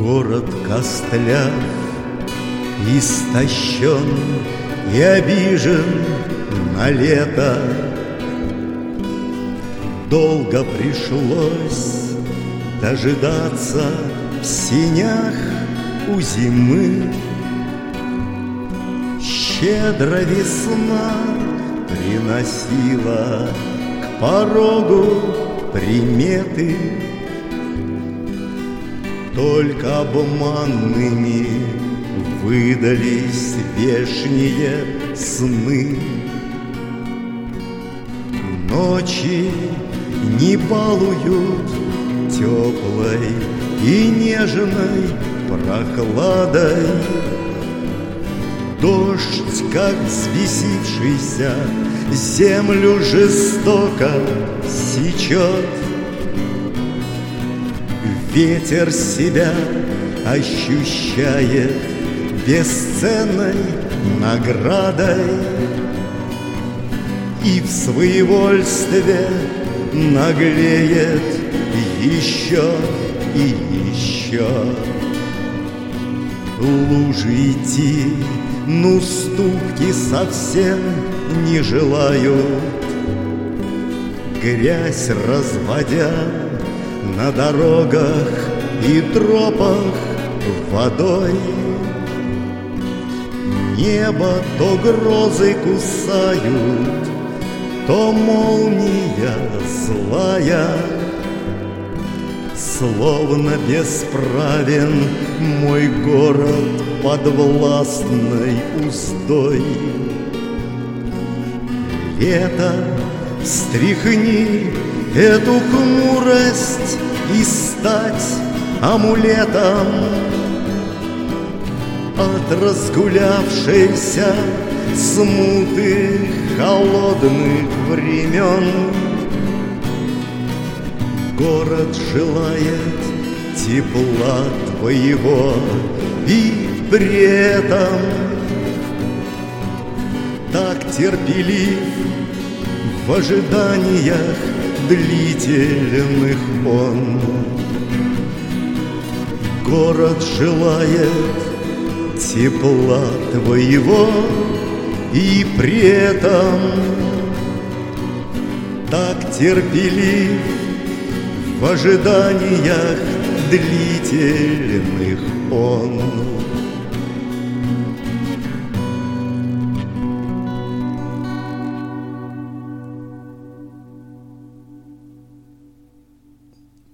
Город костляв, истощен и обижен на лето. Долго пришлось дожидаться в сенях у зимы. Щедро весна приносила к порогу приметы, только обманными выдались вешние сны. Ночи не балуют теплой и нежной прохладой. Дождь, как взбесившийся, землю жестоко сечет. Ветер себя ощущает бесценной наградой и в своевольстве наглеет еще и еще. Лужи идти, ну ступки совсем не желают, грязь разводя на дорогах и тропах водой. Небо то грозы кусают, то молния злая. Словно бесправен мой город подвластной уздой. Лето, встряхни эту хмурость и стать амулетом от разгулявшейся смуты холодных времен. Город желает тепла твоего и при этом так терпелив в ожиданиях длительных он. Город желает тепла твоего и при этом так терпелив в ожиданиях длительных он.